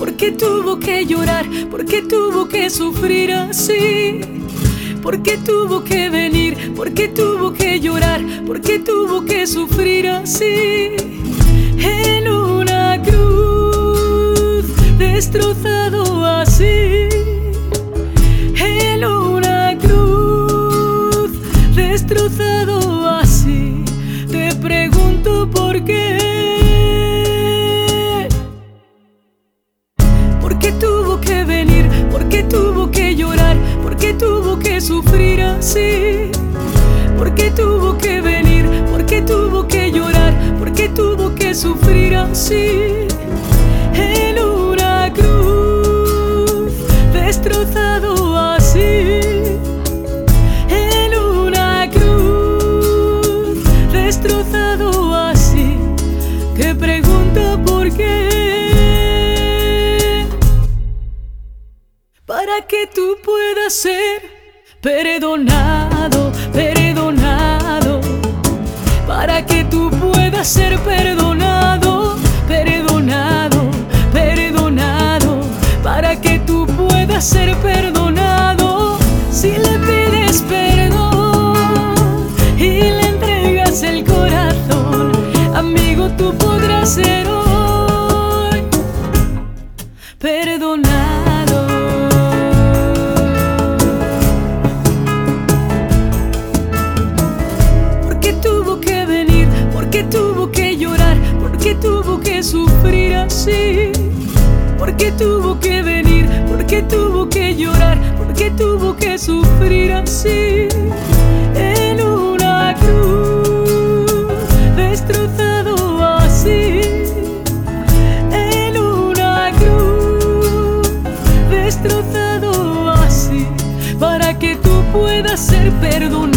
¿Por qué tuvo que llorar? ¿Por qué tuvo que sufrir así? ¿Por qué tuvo que venir? ¿Por qué tuvo que llorar? ¿Por qué tuvo que sufrir así? En una cruz, destrozado así. En una cruz, destrozado así. Te pregunto por qué. ¿Por qué tuvo que venir? ¿Por qué tuvo que llorar? ¿Por qué tuvo que sufrir así? ¿Por qué tuvo que venir? ¿Por qué tuvo que llorar? ¿Por qué tuvo que sufrir así? En una cruz, destrozado así. En una cruz, destrozado así. Te pregunto por qué. Para que tú puedas ser perdonado, perdonado. Para que tú puedas ser perdonado, perdonado, perdonado. Para que tú puedas ser perdonado, si le pides perdón y le entregas el corazón, amigo, tú podrás ser hoy perdonado. ¿Por qué tuvo que llorar? ¿Por qué tuvo que sufrir así? ¿Por qué tuvo que venir? ¿Por qué tuvo que llorar? ¿Por qué tuvo que sufrir así? En una cruz, destrozado así. En una cruz, destrozado así. Para que tú puedas ser perdonado.